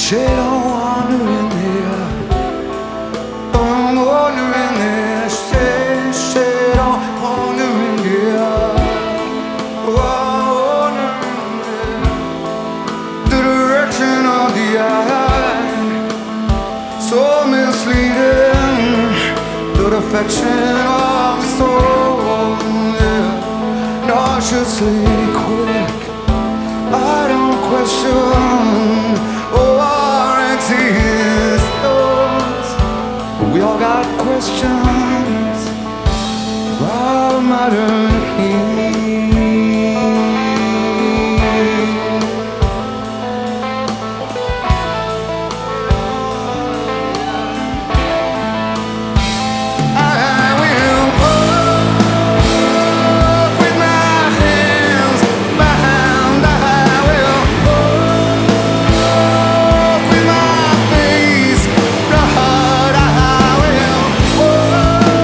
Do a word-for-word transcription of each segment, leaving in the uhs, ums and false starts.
shade on wandering there. I'm wandering there. Shade, shade on wandering there. Oh, wandering there. The direction of the eye, so misleading. The defection of the soul, yeah. Nauseously quick. I don't question oh, our existence. We all got questions about modern heat. I will walk with my hands behind. I will walk with my face blood. I will walk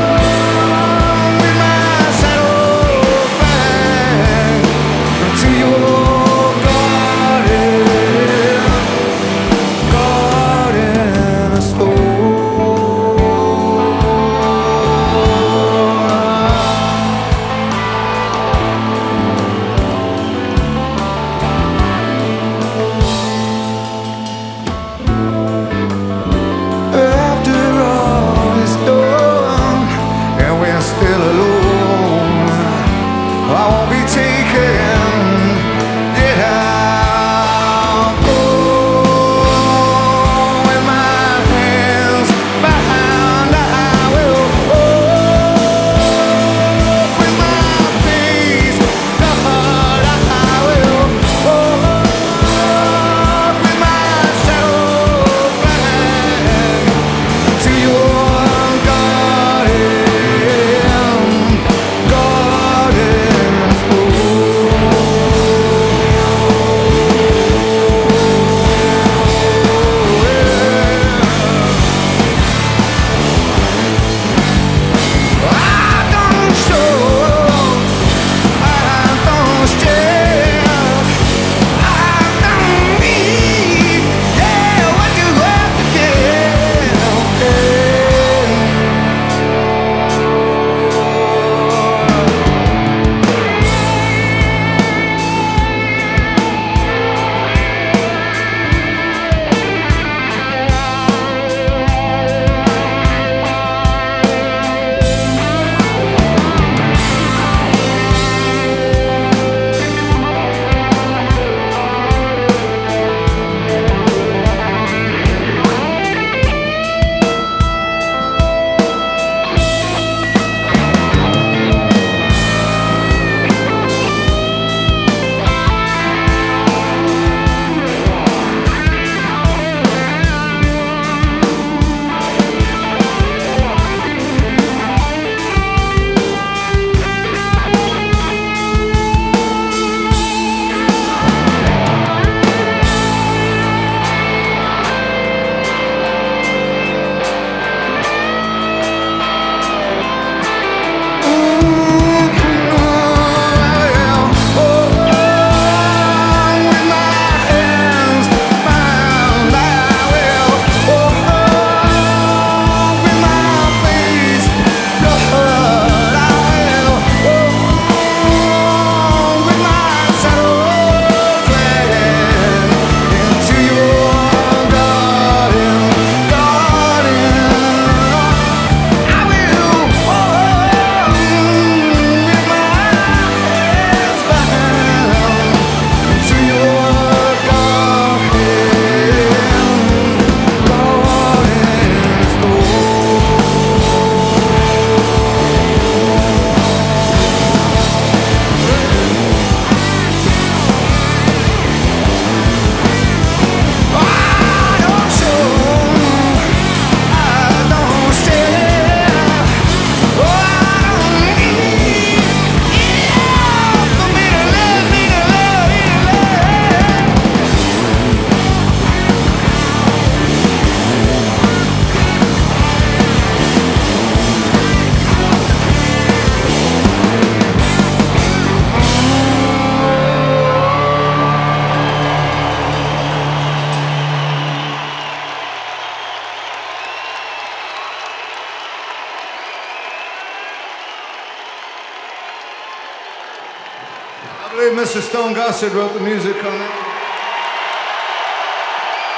I believe Mister Stone Gossard wrote the music on it.